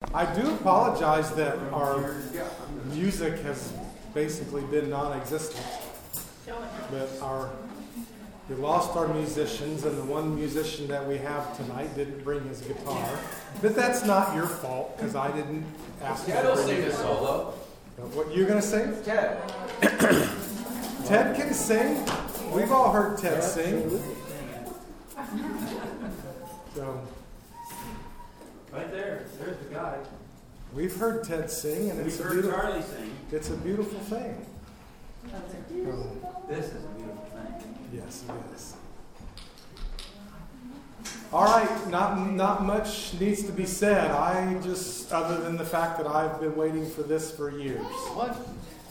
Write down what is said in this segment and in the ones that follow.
I do apologize that our music has basically been non-existent. But we lost our musicians, and the one musician that we have tonight didn't bring his guitar. But that's not your fault, because I didn't ask him to bring sing a solo. What, you're going to sing? Ted. Ted can sing. We've all heard Ted sing. So, right there. There's the guy. We've heard Ted sing, and We've heard Charlie sing. It's a beautiful thing. This is a beautiful thing. Yes, it is. All right, not much needs to be said. I just, other than the fact that I've been waiting for this for years. What?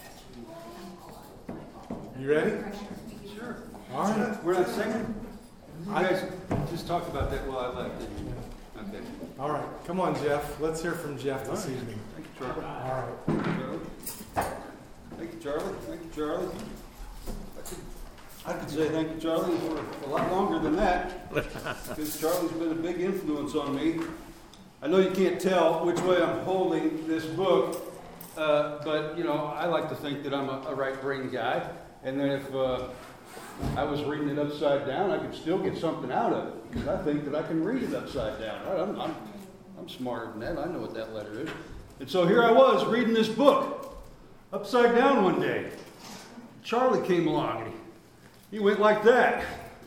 You ready? Sure. All right. We're not singing? You guys just talked about that while I left, didn't you? Okay. All right. Come on, Jeff. Let's hear from Jeff this All right. evening. Thank you, Charlie. All right. Thank you, Charlie. Thank you, Charlie. I could say thank you, Charlie, for a lot longer than that, because Charlie's been a big influence on me. I know you can't tell which way I'm holding this book, but, you know, I like to think that I'm a right-brain guy, and then if I was reading it upside down, I could still get something out of it, because I think that I can read it upside down. I'm smarter than that. I know what that letter is. And so here I was reading this book upside down one day. Charlie came along, and he went like that.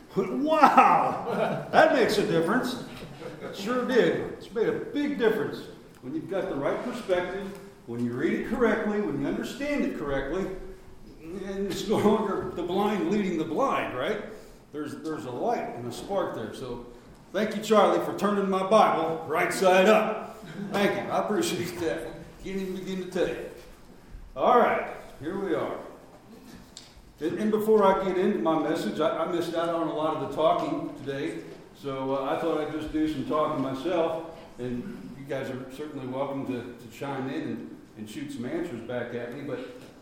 Wow! That makes a difference. It sure did. It's made a big difference when you've got the right perspective, when you read it correctly, when you understand it correctly, and it's no longer the blind leading the blind, right? There's a light and a spark there. So thank you, Charlie, for turning my Bible right side up. Thank you. I appreciate that. Can't even begin to tell you. All right, here we are. And before I get into my message, I missed out on a lot of the talking today, so I thought I'd just do some talking myself, and you guys are certainly welcome to chime in and shoot some answers back at me, but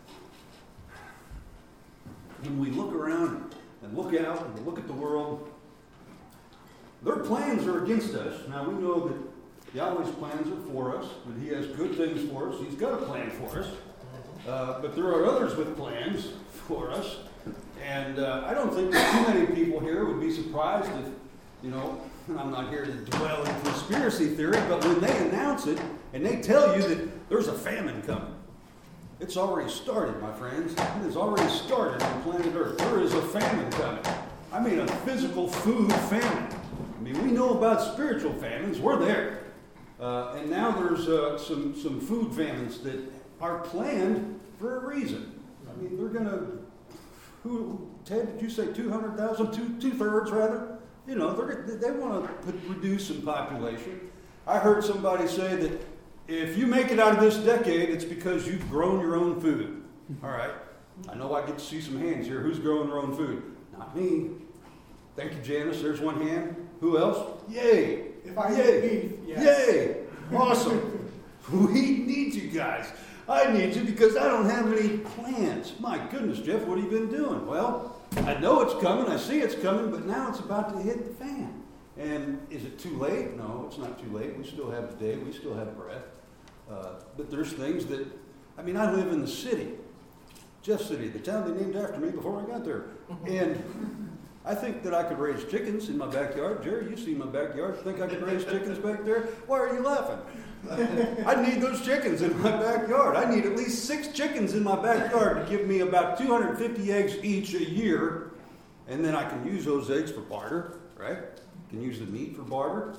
when we look around and look out and look at the world, their plans are against us. Now, we know that Yahweh's plans are for us, that He has good things for us. He's got a plan for us. But there are others with plans for us. And I don't think that too many people here would be surprised if, you know, and I'm not here to dwell in conspiracy theory, but when they announce it and they tell you that there's a famine coming, it's already started, my friends. It has already started on planet Earth. There is a famine coming. I mean, a physical food famine. I mean, we know about spiritual famines. We're there. And now there's some food famines that are planned for a reason. I mean, they're going to, Ted, did you say 200,000? Two-thirds, rather? You know, they want to reduce some population. I heard somebody say that if you make it out of this decade, it's because you've grown your own food. All right. I know I get to see some hands here. Who's growing their own food? Not me. Thank you, Janice. There's one hand. Who else? Yay. If I Yay. eat beef, yes. Yay. Awesome. We need you guys. I need you because I don't have any plans. My goodness, Jeff, what have you been doing? Well, I know it's coming. I see it's coming, but now it's about to hit the fan. And is it too late? No, it's not too late. We still have the day. We still have breath. But there's things that, I mean, I live in the city. Jeff City, the town they named after me before I got there. And I think that I could raise chickens in my backyard. Jerry, you see my backyard. You think I could raise chickens back there? Why are you laughing? I need those chickens in my backyard. I need at least 6 chickens in my backyard to give me about 250 eggs each a year. And then I can use those eggs for barter, right? I can use the meat for barter.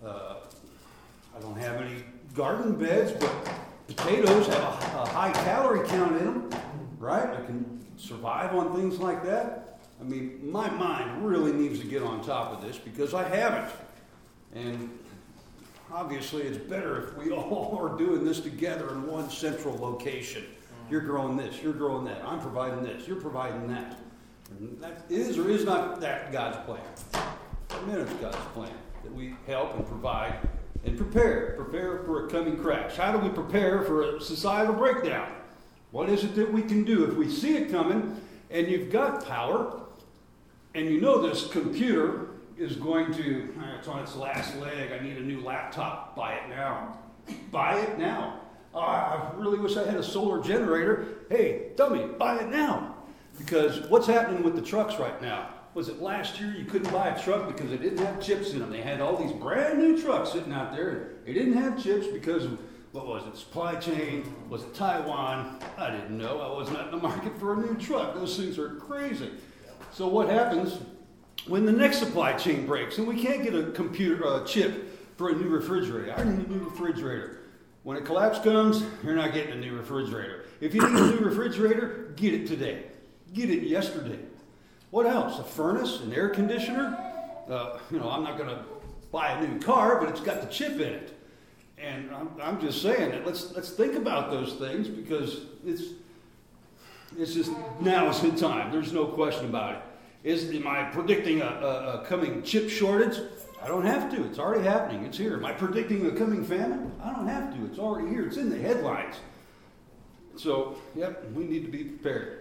I don't have any garden beds, but potatoes have a high calorie count in them, right? I can survive on things like that. I mean, my mind really needs to get on top of this because I haven't. And obviously, it's better if we all are doing this together in one central location. You're growing this, you're growing that. I'm providing this, you're providing that. And that is or is not that God's plan. Amen, it's God's plan that we help and provide and prepare for a coming crash. How do we prepare for a societal breakdown? What is it that we can do if we see it coming and you've got power and you know this computer is going to, it's on its last leg, I need a new laptop, buy it now. Buy it now. I really wish I had a solar generator. Hey, dummy, buy it now. Because what's happening with the trucks right now? Was it last year you couldn't buy a truck because they didn't have chips in them? They had all these brand new trucks sitting out there, and they didn't have chips because of, what was it, supply chain? Was it Taiwan? I didn't know. I was not in the market for a new truck. Those things are crazy. So what happens when the next supply chain breaks and we can't get a chip for a new refrigerator? I need a new refrigerator. When a collapse comes, you're not getting a new refrigerator. If you need a new refrigerator, get it today. Get it yesterday. What else? A furnace, an air conditioner? I'm not going to buy a new car, but it's got the chip in it. And I'm just saying that let's think about those things, because it's just now is the time. There's no question about it. Am I predicting a coming chip shortage? I don't have to. It's already happening. It's here. Am I predicting a coming famine? I don't have to. It's already here. It's in the headlines. So, we need to be prepared.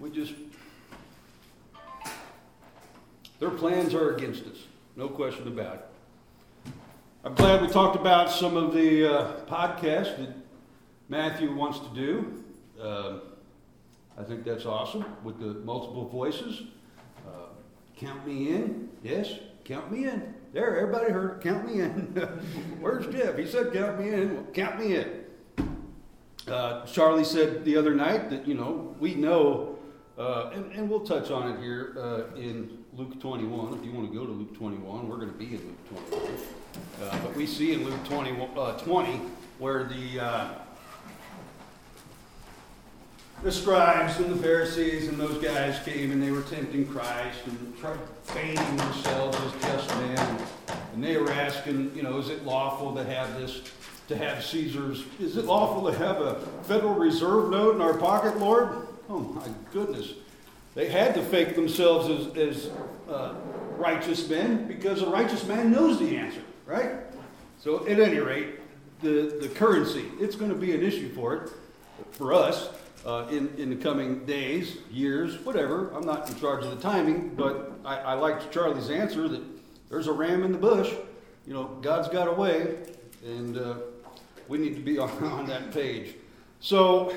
Their plans are against us. No question about it. I'm glad we talked about some of the podcasts that Matthew wants to do. I think that's awesome with the multiple voices. Count me in. Yes, count me in. There, everybody heard. Count me in. Where's Jeff? He said count me in. Well, count me in. Charlie said the other night that, we know, and we'll touch on it here in Luke 21. If you want to go to Luke 21, we're going to be in Luke 21. But we see in Luke 20 where the scribes and the Pharisees and those guys came and they were tempting Christ and tried feigning themselves as just men. And they were asking, is it lawful to have Caesar's, is it lawful to have a Federal Reserve note in our pocket, Lord? Oh my goodness. They had to fake themselves as righteous men, because a righteous man knows the answer, right? So at any rate, the currency, it's going to be an issue for us in the coming days, years, whatever. I'm not in charge of the timing, but I liked Charlie's answer that there's a ram in the bush. God's got a way, and we need to be on that page. So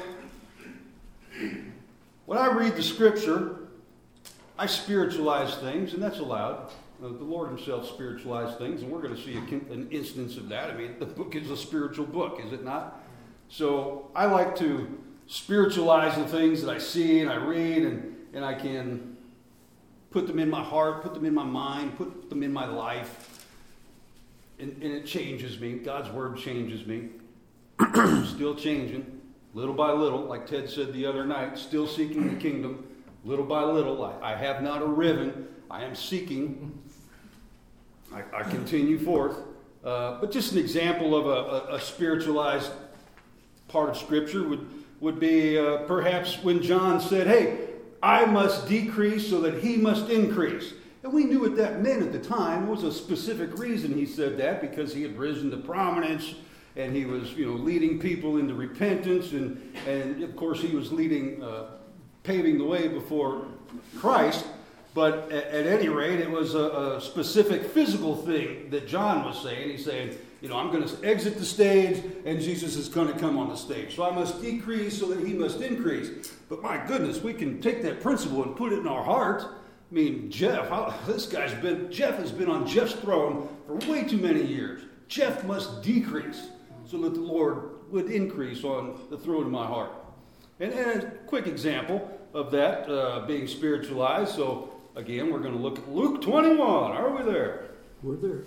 when I read the scripture, I spiritualize things, and that's allowed. The Lord himself spiritualized things, and we're going to see an instance of that. I mean, the book is a spiritual book, is it not? So I like to spiritualize the things that I see and I read, and I can put them in my heart, put them in my mind, put them in my life, and it changes me. God's word changes me. Still changing, little by little, like Ted said the other night, still seeking the kingdom, little by little. I have not arriven, I am seeking. I continue forth. But just an example of a spiritualized part of Scripture would be perhaps when John said, hey, I must decrease so that he must increase. And we knew what that meant at the time. It was a specific reason he said that, because he had risen to prominence and he was, leading people into repentance. And of course, he was paving the way before Christ. But at any rate, it was a specific physical thing that John was saying. He's saying, I'm going to exit the stage and Jesus is going to come on the stage. So I must decrease so that he must increase. But my goodness, we can take that principle and put it in our heart. I mean, Jeff has been on Jeff's throne for way too many years. Jeff must decrease so that the Lord would increase on the throne of my heart. And a quick example of that being spiritualized. So again, we're going to look at Luke 21. Are we there? We're there.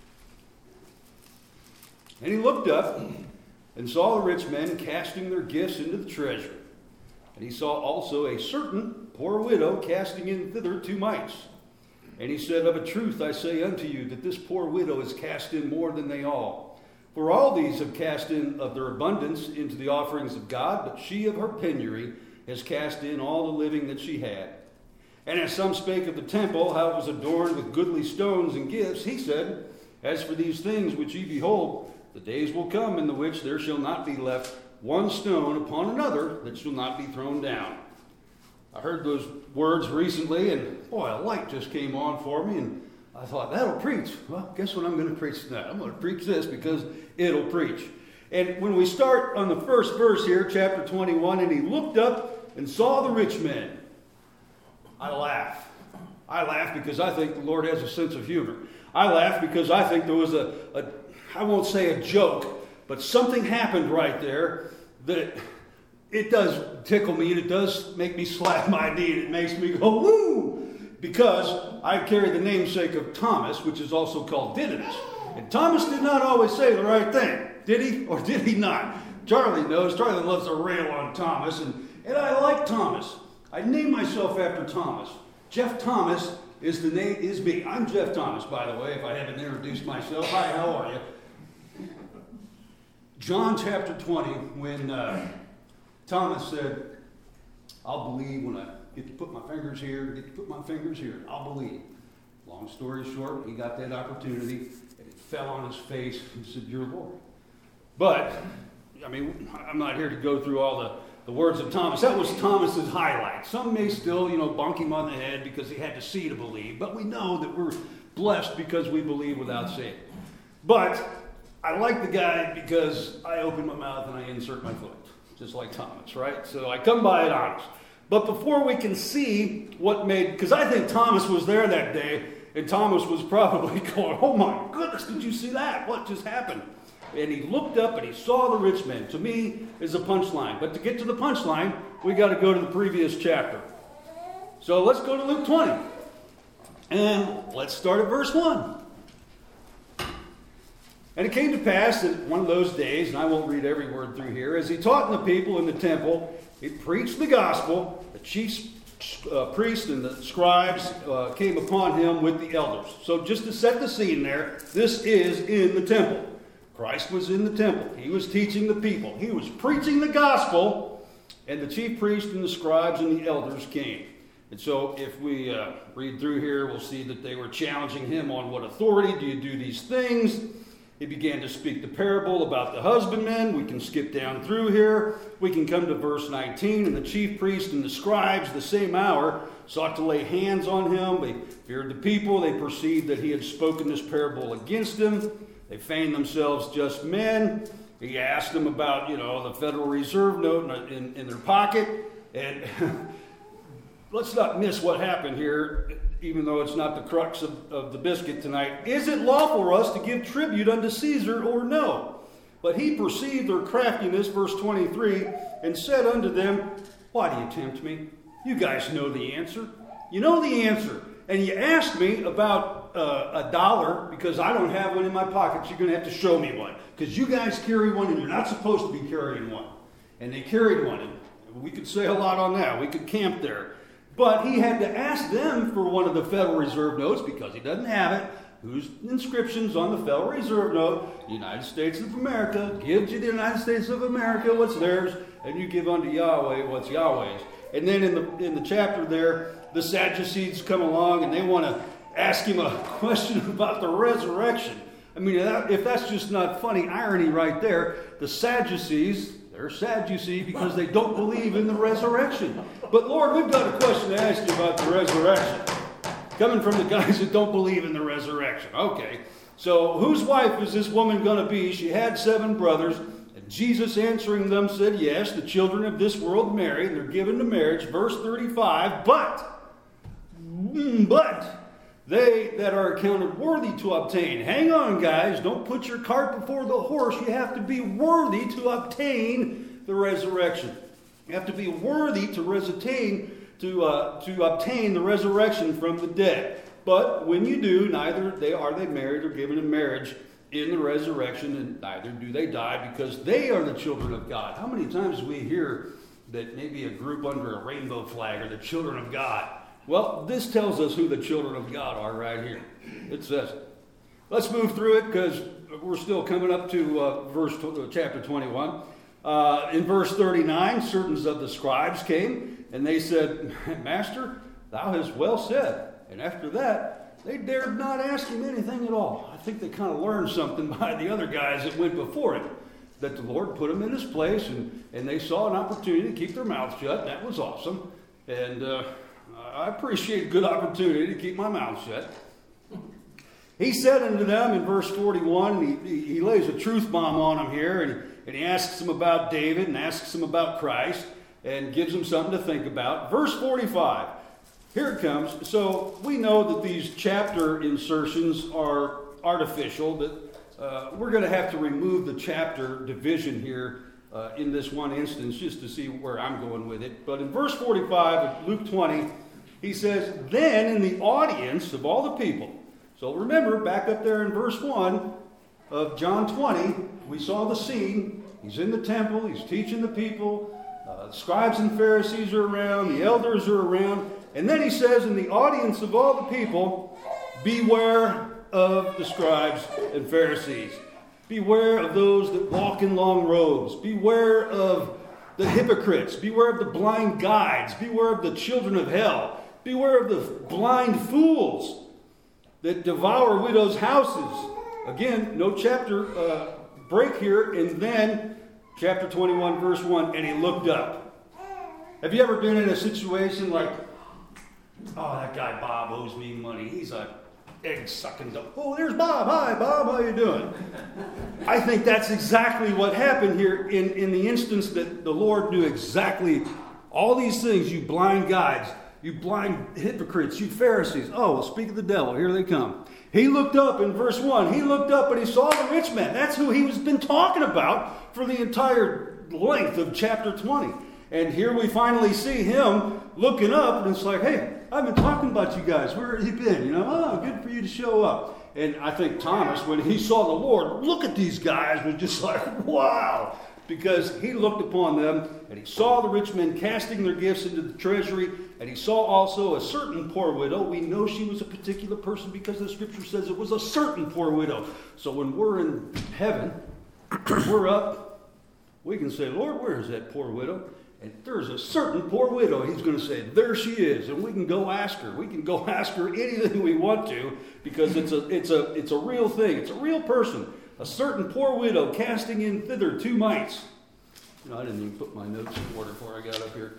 And he looked up and saw the rich men casting their gifts into the treasury. And he saw also a certain poor widow casting in thither 2 mites. And he said, of a truth I say unto you, that this poor widow has cast in more than they all. For all these have cast in of their abundance into the offerings of God, but she of her penury has cast in all the living that she had. And as some spake of the temple, how it was adorned with goodly stones and gifts, he said, as for these things which ye behold, the days will come in the which there shall not be left one stone upon another that shall not be thrown down. I heard those words recently, and boy, a light just came on for me, and I thought, that'll preach. Well, guess what I'm going to preach tonight? I'm going to preach this because it'll preach. And when we start on the first verse here, chapter 21, and he looked up and saw the rich man. I laugh. I laugh because I think the Lord has a sense of humor. I laugh because I think there was I won't say a joke, but something happened right there that it does tickle me, and it does make me slap my knee, and it makes me go, woo! Because I carry the namesake of Thomas, which is also called Didymus. And Thomas did not always say the right thing, did he? Or did he not? Charlie knows. Charlie loves to rail on Thomas, and I like Thomas. I named myself after Thomas. Jeff Thomas is me. I'm Jeff Thomas, by the way, if I haven't introduced myself. Hi, how are you? John chapter 20, when Thomas said, I'll believe when I get to put my fingers here, I'll believe. Long story short, he got that opportunity, and it fell on his face and said, you're Lord. But, I mean, I'm not here to go through all the words of Thomas. That was Thomas's highlight. Some may still, bonk him on the head because he had to see to believe. But we know that we're blessed because we believe without seeing. But I like the guy because I open my mouth and I insert my foot, just like Thomas, right? So I come by it honest. But before we can see what made, because I think Thomas was there that day, and Thomas was probably going, oh my goodness, did you see that? What just happened? And he looked up and he saw the rich man. To me, is a punchline. But to get to the punchline, we got to go to the previous chapter. So let's go to Luke 20. And let's start at verse 1. And it came to pass that one of those days, and I won't read every word through here, as he taught the people in the temple, he preached the gospel. The chief priests and the scribes came upon him with the elders. So just to set the scene there, this is in the temple. Christ was in the temple. He was teaching the people. He was preaching the gospel, and the chief priests and the scribes and the elders came. And so if we read through here, we'll see that they were challenging him on what authority do you do these things. He began to speak the parable about the husbandman. We can skip down through here. We can come to verse 19. And the chief priest and the scribes, the same hour, sought to lay hands on him. They feared the people. They perceived that he had spoken this parable against them. They feigned themselves just men. He asked them about, the Federal Reserve note in their pocket. And let's not miss what happened here, even though it's not the crux of the biscuit tonight. Is it lawful for us to give tribute unto Caesar or no? But he perceived their craftiness, verse 23, and said unto them, why do you tempt me? You guys know the answer. You know the answer. And you asked me about $1 because I don't have one in my pocket. You're going to have to show me one. Because you guys carry one and you're not supposed to be carrying one. And they carried one. And we could say a lot on that. We could camp there. But he had to ask them for one of the Federal Reserve notes because he doesn't have it. Whose inscription's on the Federal Reserve note? The United States of America. Give to the United States of America what's theirs, and you give unto Yahweh what's Yahweh's. And then in the chapter there, the Sadducees come along and they want to ask him a question about the resurrection. I mean, if that's just not funny irony right there, the Sadducees, they're sad, you see, because they don't believe in the resurrection. But Lord, we've got a question to ask you about the resurrection. Coming from the guys that don't believe in the resurrection. Okay, so whose wife is this woman going to be? She had 7 brothers. And Jesus answering them said, yes, the children of this world marry. They're given to marriage. Verse 35, but they that are accounted worthy to obtain. Hang on, guys. Don't put your cart before the horse. You have to be worthy to obtain the resurrection. You have to be worthy to obtain the resurrection from the dead. But when you do, neither are they married or given in marriage in the resurrection, and neither do they die, because they are the children of God. How many times we hear that maybe a group under a rainbow flag are the children of God? Well, this tells us who the children of God are right here. It says it. Let's move through it because we're still coming up to chapter 21. In verse 39, certain of the scribes came, and they said, Master, thou hast well said. And after that, they dared not ask him anything at all. I think they kind of learned something by the other guys that went before him, that the Lord put them in his place, and they saw an opportunity to keep their mouths shut. That was awesome. And I appreciate a good opportunity to keep my mouth shut. He said unto them in verse 41, he lays a truth bomb on them here, and he asks them about David and asks them about Christ and gives them something to think about. Verse 45, here it comes. So we know that these chapter insertions are artificial, that we're going to have to remove the chapter division here in this one instance just to see where I'm going with it. But in verse 45 of Luke 20, he says, then in the audience of all the people. So remember, back up there in verse 1 of John 20, we saw the scene. He's in the temple, he's teaching the people. The scribes and Pharisees are around, the elders are around. And then he says, in the audience of all the people, beware of the scribes and Pharisees. Beware of those that walk in long robes. Beware of the hypocrites. Beware of the blind guides. Beware of the children of hell. Beware of the blind fools that devour widows' houses. Again, no chapter break here. And then, chapter 21, verse 1, and he looked up. Have you ever been in a situation like, oh, that guy Bob owes me money. He's a egg-sucking dog. Oh, there's Bob. Hi, Bob. How you doing? I think that's exactly what happened here in the instance that the Lord knew exactly all these things, you blind guides, you blind hypocrites, you Pharisees. Oh, well, speak of the devil. Here they come. He looked up in verse 1. He looked up and he saw the rich man. That's who he was been talking about for the entire length of chapter 20. And here we finally see him looking up, and it's like, hey, I've been talking about you guys. Where have you been? You know, oh, good for you to show up. And I think Thomas, when he saw the Lord, look at these guys, was just like, wow. Because he looked upon them, and he saw the rich men casting their gifts into the treasury, and he saw also a certain poor widow. We know she was a particular person because the scripture says it was a certain poor widow. So when we're in heaven, we're up, we can say, Lord, where is that poor widow? And there's a certain poor widow. He's going to say, there she is. And we can go ask her. We can go ask her anything we want to because it's a real thing. It's a real person. A certain poor widow casting in thither 2 mites. You know, I didn't even put my notes in order before I got up here.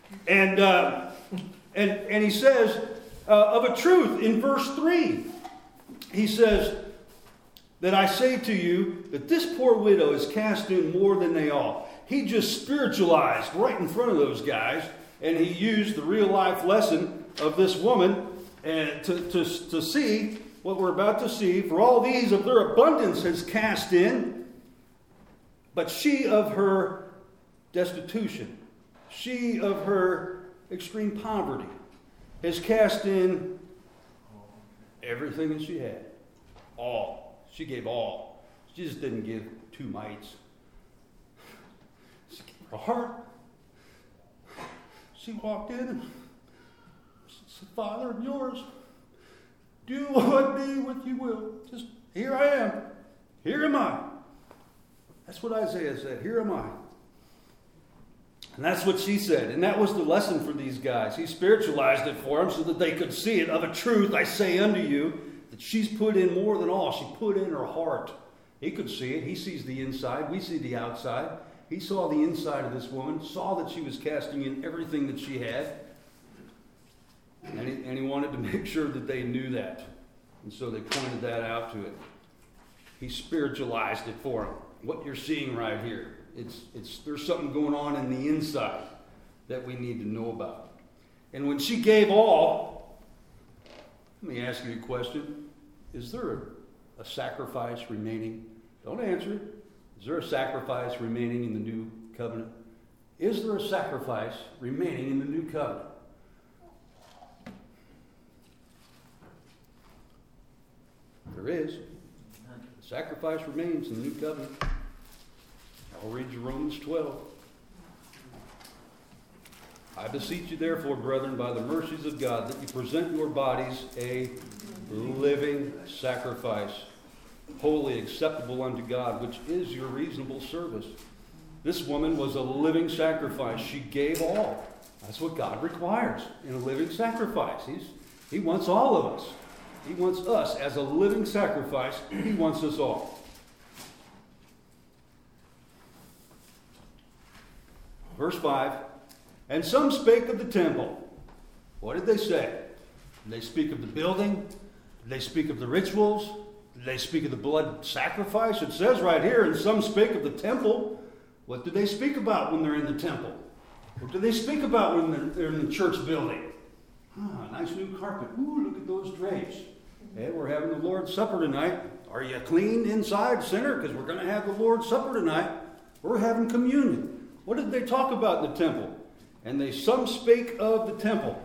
And he says, of a truth, in verse 3, he says, that I say to you that this poor widow is cast in more than they all. He just spiritualized right in front of those guys, and he used the real life lesson of this woman and to see what we're about to see. For all these of their abundance has cast in, but she of her destitution, she of her extreme poverty, has cast in everything that she had. All. She gave all. She just didn't give 2 mites. She gave her heart. She walked in and said, Father, I'm yours. Do what me with you will. Just, here I am. Here am I. That's what Isaiah said. Here am I. And that's what she said. And that was the lesson for these guys. He spiritualized it for them so that they could see it. Of a truth, I say unto you, that she's put in more than all. She put in her heart. He could see it. He sees the inside. We see the outside. He saw the inside of this woman, saw that she was casting in everything that she had. And he wanted to make sure that they knew that. And so they pointed that out to it. He spiritualized it for them. What you're seeing right here. There's something going on in the inside that we need to know about. And when she gave all, let me ask you a question. Is there a sacrifice remaining? Don't answer it. Is there a sacrifice remaining in the new covenant? Is there a sacrifice remaining in the new covenant? There is. The sacrifice remains in the new covenant. I'll read you Romans 12. I beseech you therefore, brethren, by the mercies of God, that you present your bodies a living sacrifice, wholly acceptable unto God, which is your reasonable service. This woman was a living sacrifice. She gave all. That's what God requires in a living sacrifice. He wants all of us. He wants us as a living sacrifice. He wants us all. Verse 5, and some spake of the temple. What did they say? Did they speak of the building? Did they speak of the rituals? Did they speak of the blood sacrifice? It says right here, and some spake of the temple. What do they speak about when they're in the temple? What do they speak about when they're in the church building? Nice new carpet. Ooh, look at those drapes. Hey, we're having the Lord's Supper tonight. Are you clean inside, sinner? Because we're going to have the Lord's Supper tonight. We're having communion. What did they talk about in the temple? And some spake of the temple.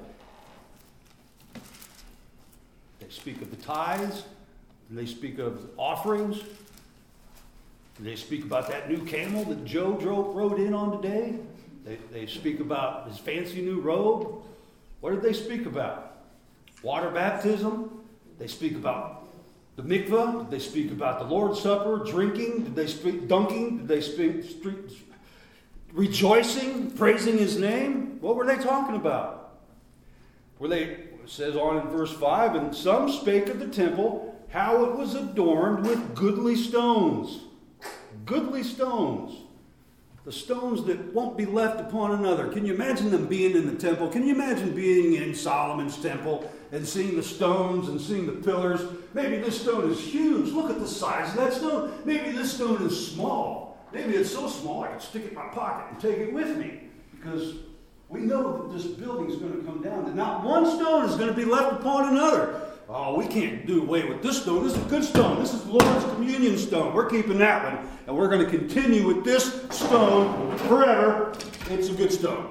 They speak of the tithes. They speak of offerings. They speak about that new camel that Joe rode in on today. They speak about his fancy new robe. What did they speak about? Water baptism. They speak about the mikvah. Did they speak about the Lord's Supper, drinking? Did they speak dunking? Did they speak rejoicing, praising his name? What were they talking about? It says on in verse 5, and some spake of the temple, how it was adorned with goodly stones. Goodly stones. The stones that won't be left upon another. Can you imagine them being in the temple? Can you imagine being in Solomon's temple and seeing the stones and seeing the pillars? Maybe this stone is huge. Look at the size of that stone. Maybe this stone is small. Maybe it's so small I can stick it in my pocket and take it with me. Because we know that this building is going to come down. And not one stone is going to be left upon another. Oh, we can't do away with this stone. This is a good stone. This is the Lord's communion stone. We're keeping that one. And we're going to continue with this stone forever. It's a good stone.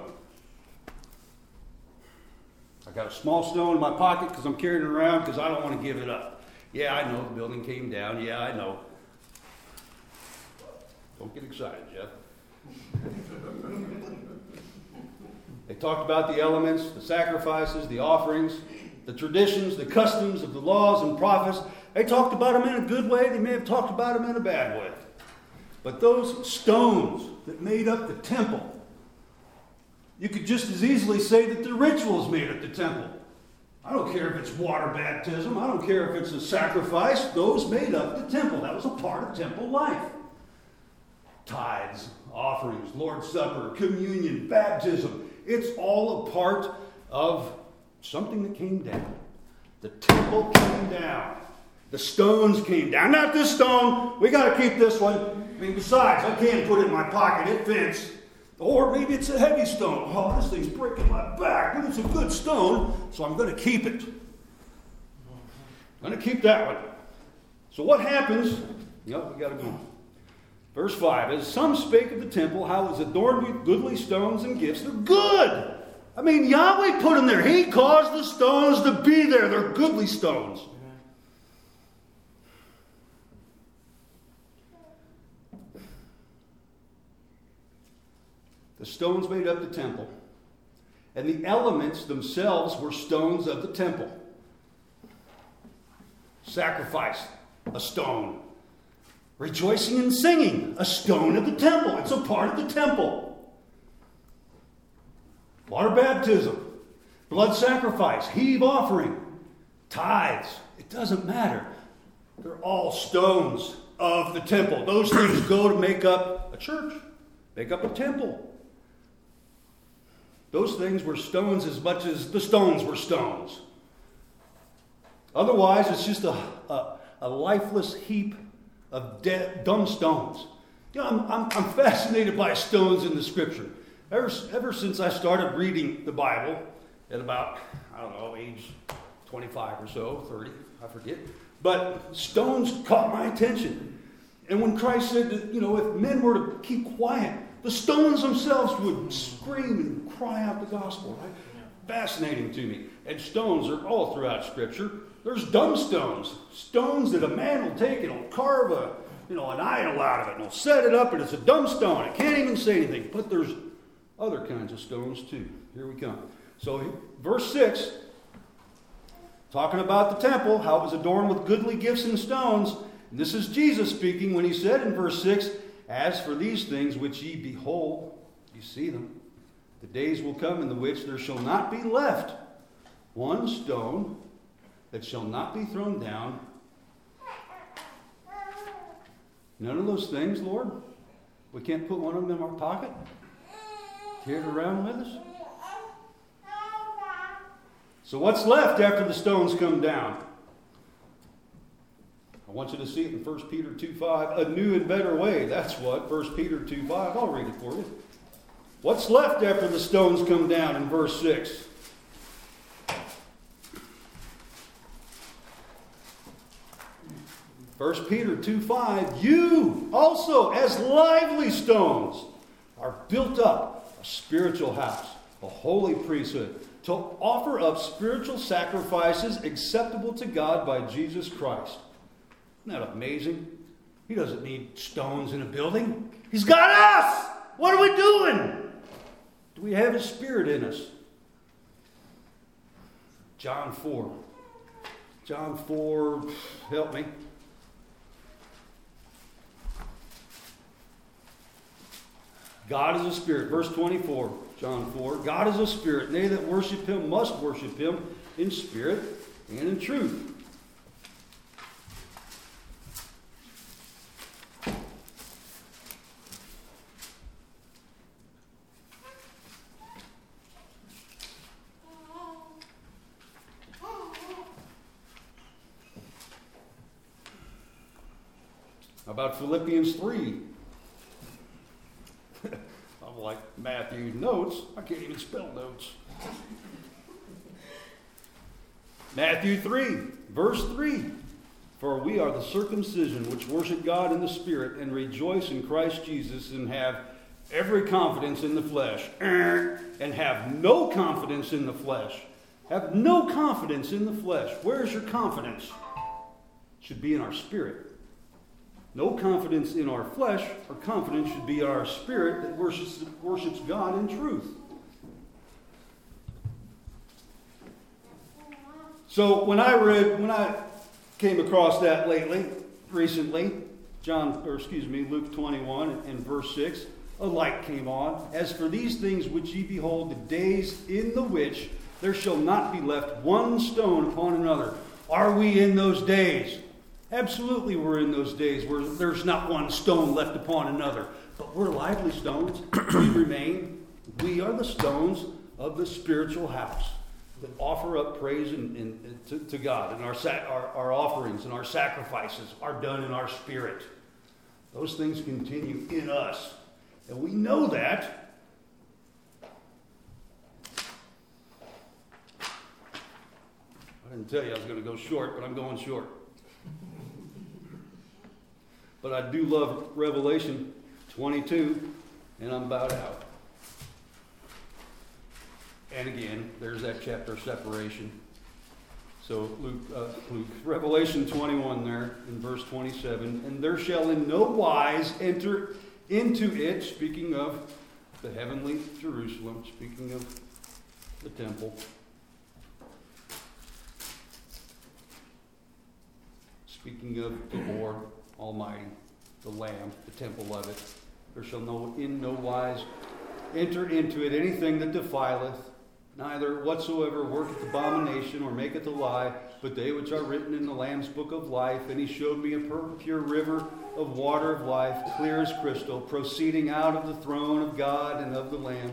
I got a small stone in my pocket because I'm carrying it around because I don't want to give it up. Yeah, I know the building came down. Yeah, I know. Don't get excited, Jeff. They talked about the elements, the sacrifices, the offerings, the traditions, the customs of the laws and prophets. They talked about them in a good way. They may have talked about them in a bad way. But those stones that made up the temple, you could just as easily say that the rituals made up the temple. I don't care if it's water baptism. I don't care if it's a sacrifice. Those made up the temple. That was a part of temple life. Tithes, offerings, Lord's Supper, communion, baptism. It's all a part of something that came down. The temple came down. The stones came down. Not this stone. We got to keep this one. I mean, besides, I can't put it in my pocket. It fits. Or maybe it's a heavy stone. Oh, this thing's breaking my back. But it's a good stone, so I'm going to keep it. I'm going to keep that one. So what happens? Yep, we got to go. Verse 5. As some spake of the temple, how it was adorned with goodly stones and gifts. They're good. I mean, Yahweh put them there. He caused the stones to be there. They're goodly stones. The stones made up the temple. And the elements themselves were stones of the temple. Sacrifice, a stone. Rejoicing and singing, a stone of the temple. It's a part of the temple. Water baptism, blood sacrifice, heave offering, tithes. It doesn't matter. They're all stones of the temple. Those things go to make up a church, make up a temple. Those things were stones as much as the stones were stones. Otherwise, it's just a lifeless heap of dead, dumb stones. You know, I'm fascinated by stones in the Scripture. Ever since I started reading the Bible at about, age 25 or so, 30, I forget. But stones caught my attention. And when Christ said that, if men were to keep quiet, the stones themselves would scream and cry out the gospel, right? Yeah. Fascinating to me. And stones are all throughout Scripture. There's dumb stones. Stones that a man will take and will carve an idol out of it. And he'll set it up and it's a dumb stone. It can't even say anything. But there's other kinds of stones too. Here we come. So verse 6, talking about the temple, how it was adorned with goodly gifts and stones. And this is Jesus speaking when he said in verse 6, as for these things which ye behold, you see them, the days will come in the which there shall not be left one stone that shall not be thrown down. None of those things, Lord. We can't put one of them in our pocket, carry it around with us. So what's left after the stones come down? I want you to see it in 1 Peter 2:5, a new and better way. That's what, 1 Peter 2:5. I'll read it for you. What's left after the stones come down in verse 6? First Peter 2:5, you also as lively stones are built up a spiritual house, a holy priesthood, to offer up spiritual sacrifices acceptable to God by Jesus Christ. Isn't that amazing? He doesn't need stones in a building. He's got us! What are we doing? Do we have His Spirit in us? John 4. John 4, help me. God is a spirit. Verse 24, John 4. God is a spirit, and they that worship Him must worship Him in spirit and in truth. How about Philippians 3? I'm like Matthew notes. I can't even spell notes. Matthew 3, verse 3. For we are the circumcision which worship God in the Spirit and rejoice in Christ Jesus and have every confidence in the flesh. And have no confidence in the flesh. Have no confidence in the flesh. Where's your confidence? It should be in our spirit. No confidence in our flesh. Our confidence should be in our spirit that worships God in truth. So when I came across that recently, Luke 21 and verse 6, a light came on. As for these things which ye behold, the days in the which there shall not be left one stone upon another. Are we in those days? Absolutely, we're in those days where there's not one stone left upon another. But we're lively stones. We remain. We are the stones of the spiritual house that offer up praise to God. And our offerings and our sacrifices are done in our spirit. Those things continue in us. And we know that. I didn't tell you I was going to go short, but I'm going short. But I do love Revelation 22, and I'm about out. And again, there's that chapter separation. So Revelation 21 there in verse 27, and there shall in no wise enter into it, speaking of the heavenly Jerusalem, speaking of the temple, speaking of the Lord Almighty, the Lamb, the temple of it. There shall in no wise enter into it anything that defileth, neither whatsoever worketh abomination or maketh a lie, but they which are written in the Lamb's book of life. And he showed me a pure river of water of life, clear as crystal, proceeding out of the throne of God and of the Lamb.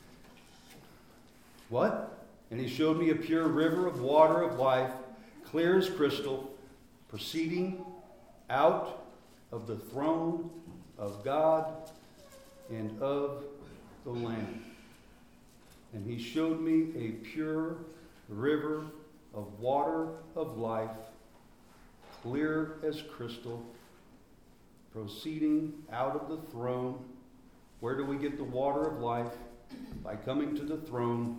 What? And he showed me a pure river of water of life, clear as crystal, proceeding out of the throne of God and of the Lamb. And he showed me a pure river of water of life, clear as crystal, proceeding out of the throne. Where do we get the water of life? By coming to the throne.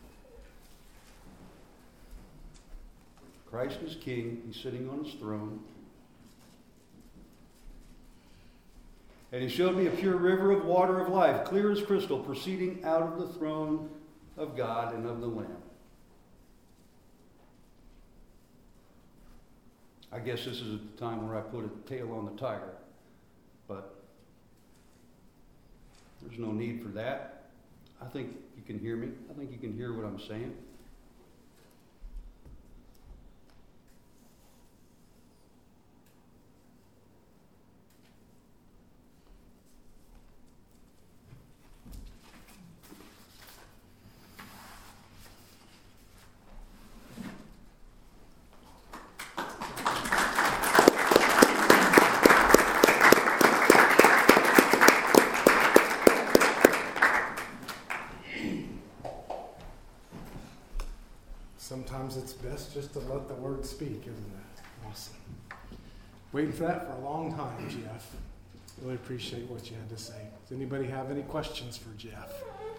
Christ is king. He's sitting on his throne. And he showed me a pure river of water of life, clear as crystal, proceeding out of the throne of God and of the Lamb. I guess this is the time where I put a tail on the tiger. But there's no need for that. I think you can hear me. I think you can hear what I'm saying. sometimes it's best just to let the Word speak, isn't it? Awesome. Waiting for that for a long time, Jeff. Really appreciate what you had to say. Does anybody have any questions for Jeff?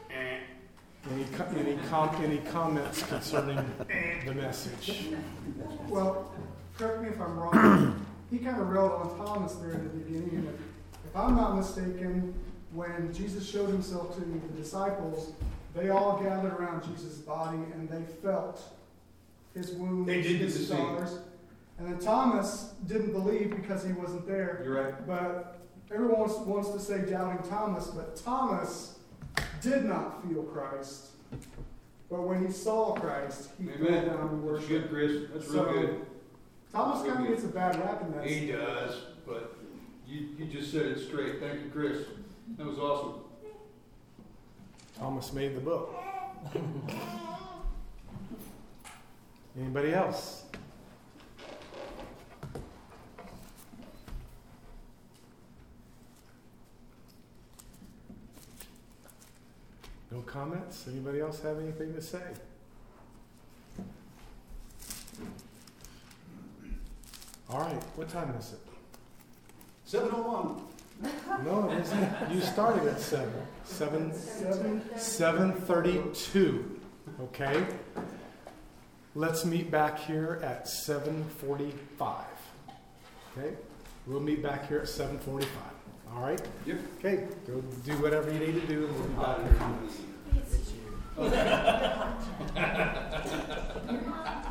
Any comments concerning the message? Well, correct me if I'm wrong. He kind of railed on Thomas there in the beginning. And if I'm not mistaken, when Jesus showed himself to the disciples, they all gathered around Jesus' body and they felt his wounds, his scars. And then Thomas didn't believe because he wasn't there. You're right. But everyone wants to say doubting Thomas, but Thomas did not feel Christ. But when he saw Christ, he fell down and That's worshiped. good, Chris. That's real good. Thomas kind of gets a bad rap in that. He does, but you just said it straight. Thank you, Chris. That was awesome. Thomas made the book. Anybody else? No comments? Anybody else have anything to say? All right, what time is it? 7:01. No, it isn't. You started at 7:32. Okay. Let's meet back here at 7:45. Okay. We'll meet back here at 7:45. All right. Yep. Okay. Go do whatever you need to do, and we'll be back here.